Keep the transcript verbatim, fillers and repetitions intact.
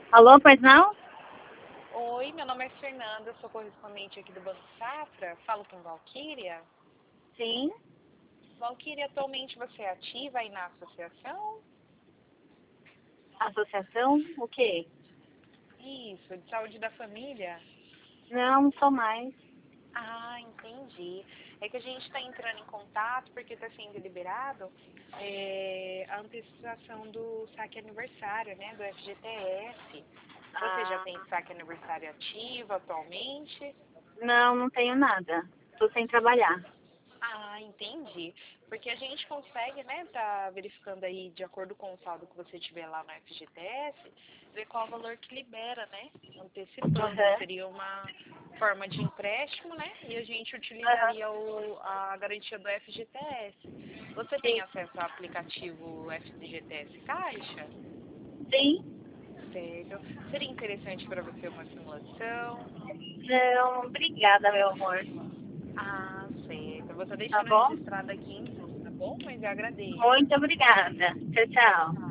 Alô, pois não? Oi, meu nome é Fernanda, sou correspondente aqui do Banco Safra. Falo com Valquíria. Sim. Valquíria, atualmente você é ativa aí na associação? Associação? O quê? Isso, de saúde da família? Não, não sou mais. Ah, entendi. É que a gente está entrando em contato porque está sendo liberado é, a antecipação do saque aniversário, né, do F G T S. Você já Ah, tem saque aniversário ativo atualmente? não, não tenho nada. Tô sem trabalhar. Ah, entendi. Porque a gente consegue, né, tá verificando aí, de acordo com o saldo que você tiver lá no F G T S, ver qual o valor que libera, né, antecipando. Aham. Seria uma forma de empréstimo, né, e a gente Aham. utilizaria o, a garantia do F G T S. Você tem Sim. acesso ao aplicativo F G T S Caixa? Sim. Certo. Seria interessante para você uma simulação? Não, obrigada, meu amor. Ah, certo. Eu vou estar Tá deixando bom? registrado aqui então, tá bom? Mas eu agradeço. Muito obrigada. Tchau, tchau.